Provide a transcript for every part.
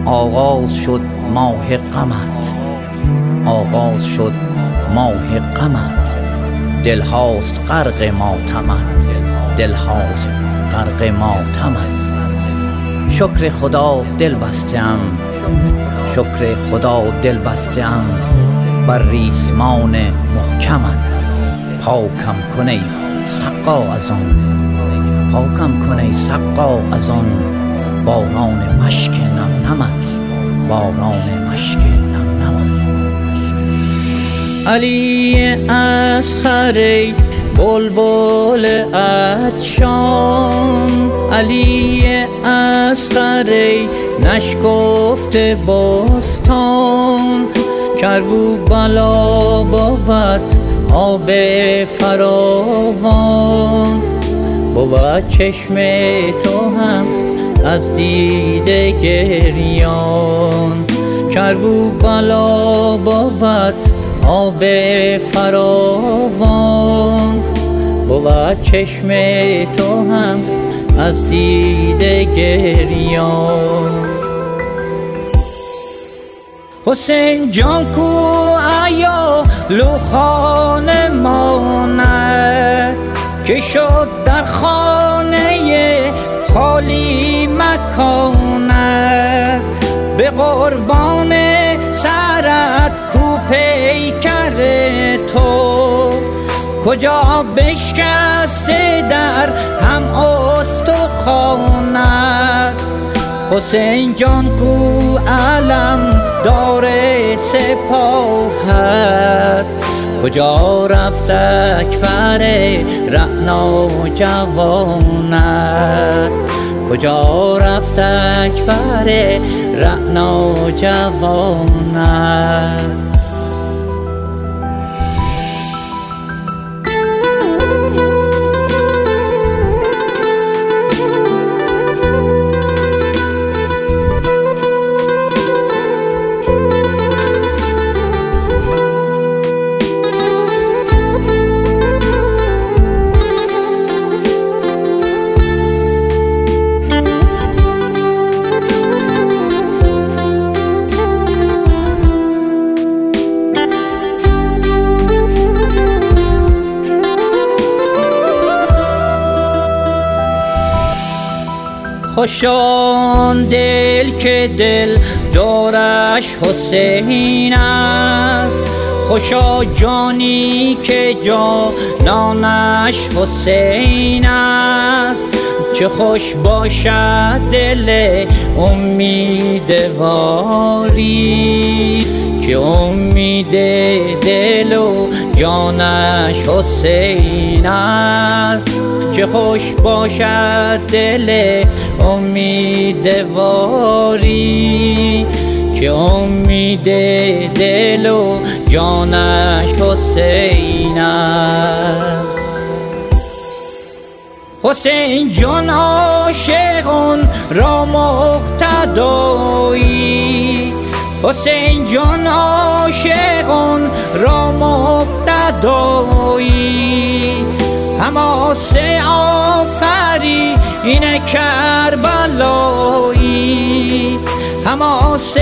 آغاز شد ماه غمت، آغاز شد ماه غمت، دلهاست غرق ماتمت، دلهاست غرق ماتمت. شکر خدا دل بستم، شکر خدا دل بستم بر ریسمان محکمت. پاکم کن ای سقا از آن، پاکم کن ای سقا از آن باران مشک نم نمت، باران مشک نم نمت. علی اصغر ای بلبل عطشان، علی اصغر ای نشکفته بستان. کربوبلا بود آب فراوان، بود چشم تو هم از دیده گریان. کربوبلا بود آب فراوان، بود چشم تو هم از دیده گریان. حسین جان کو ایا لوخانه ماند، که شد در خانه خالی مکانت. به قربان سرت کو پیکر تو، کجا بشکسته در هم استخوانت. حسین جان کو علم دار سپاهت، کجا رفت اکبر رعنا جوانت، کجا رفت اکبر رعنا جوانت. خوشان دل که دل دارش حسین است، خوشا جانی که جانانش حسین است. چه خوش باشد دل امیدواری، که امید دل و جانش حسین است. چه خوش باشد دل امیدواری، که امید دل و جانش حسین است. حسین جان عاشقان را مقتدایی، حسین جان عاشقان را مقتدایی. حماس آفرین کربلایی، حماس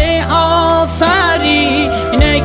آفرین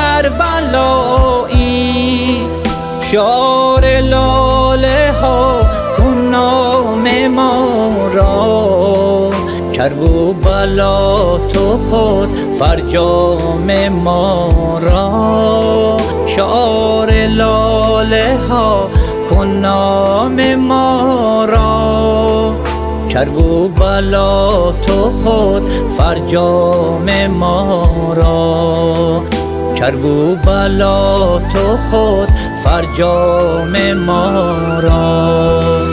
کربلایی. شعار لاله ها کن نام ما را، کربوبلا تو خود فرجام ما را. شعار لاله ها کن نام ما را، کربوبلا تو خود فرجام ما را. کربوبلا تو خود فرجام ما را.